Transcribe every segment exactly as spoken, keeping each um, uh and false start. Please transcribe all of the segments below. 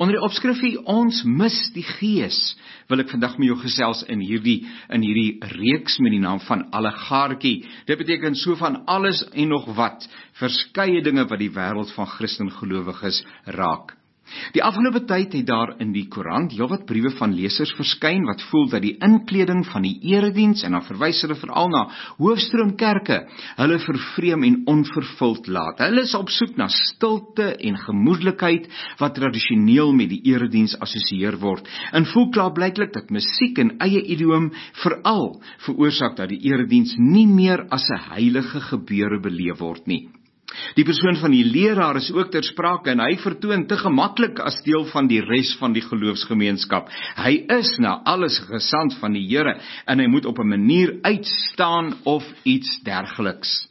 Onder die opskrifie, ons mis die Gees, wil ek vandag met jou gesels in hierdie, in hierdie reeks met die naam van Allegaartjie. Dit beteken so van alles en nog wat, verskeie dinge wat die wêreld van Christengelowiges raak. Die afgelope tyd het daar in die koerant heelwat briewe van lesers verskyn wat voel dat die inkleding van die erediens, en dan verwys hulle veral na hoofstroomkerke, hulle vervreem en onvervuld laat. Hulle is op soek na stilte en gemoedelikheid wat tradisioneel met die erediens assosieer word. En voel klaarblyklik dat musiek en eie idioom veral veroorsaak dat die erediens nie meer as 'n heilige gebeure beleef word nie. Die persoon van die leraar is ook ter sprake en hy vertoon te gemaklik as deel van die res van die geloofsgemeenskap. Hy is na alles gesand van die Here en hy moet op 'n manier uitstaan of iets dergeliks.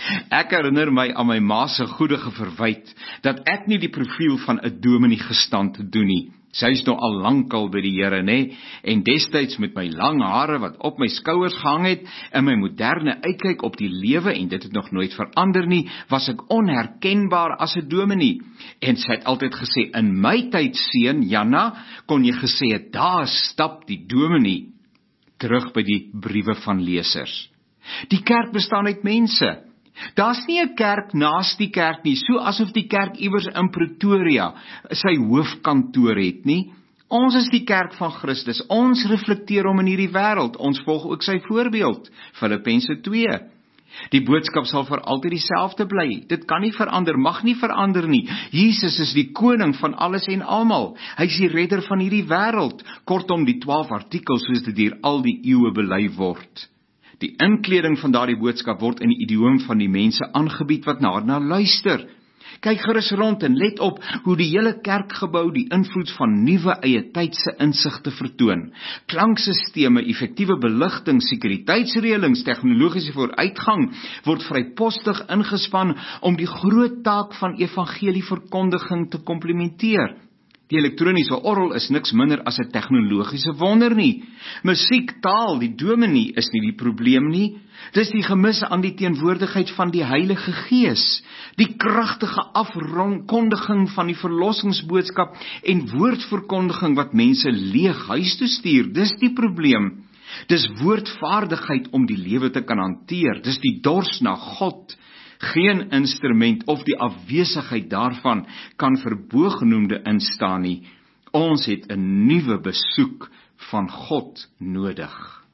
Ek herinner my aan my ma se goedige verwyt dat ek nie die profiel van 'n dominee gestand doen nie. Sy is nou al lankal by die Here, nê? En destyds met my lang hare wat op my skouers gehang het en my moderne uitkyk op die lewe, en dit het nog nooit verander nie, was ek onherkenbaar as 'n dominee. En sy het altyd gesê, in my tyd, seun, Janna, kon jy gesê het, daar stap die dominee. Terug by die briewe van lesers. Die kerk bestaan uit mense. Daar's nie 'n kerk naas die kerk nie, so asof die kerk iewers in Pretoria sy hoofkantoor het nie. Ons is die kerk van Christus, ons reflekteer hom in hierdie wêreld, ons volg ook sy voorbeeld, Filippense twee. Die boodskap sal vir altyd dieselfde bly, dit kan nie verander, mag nie verander nie. Jesus is die koning van alles en almal, hy is die redder van hierdie wêreld, kortom die twaalf artikels soos dit deur al die eeue bely word. Die inkleding van daardie boodskap word in die idioom van die mense aangebied wat daarna luister. Kyk gerus rond en let op hoe die hele kerkgebou die invloed van nuwe eie tydse insigte vertoon. Klanksisteme, effektiewe beligting, sekuriteitsreëlings, tegnologiese vooruitgang word vrypostig ingespan om die groot taak van evangelieverkondiging te komplementeer. Die elektroniese orgel is niks minder as 'n tegnologiese wonder nie. Musiek, taal, die dominee is nie die probleem nie. Dis die gemis aan die teenwoordigheid van die Heilige Gees, die kragtige afkondiging van die verlossingsboodskap en woordverkondiging wat mense leeg huis toe stuur. Dis die probleem. Dis woordvaardigheid om die lewe te kan hanteer. Dis die dors na God. Geen instrument of die afwesigheid daarvan kan vir bogenoemde instaan nie. Ons het 'n nuwe besoek van God nodig.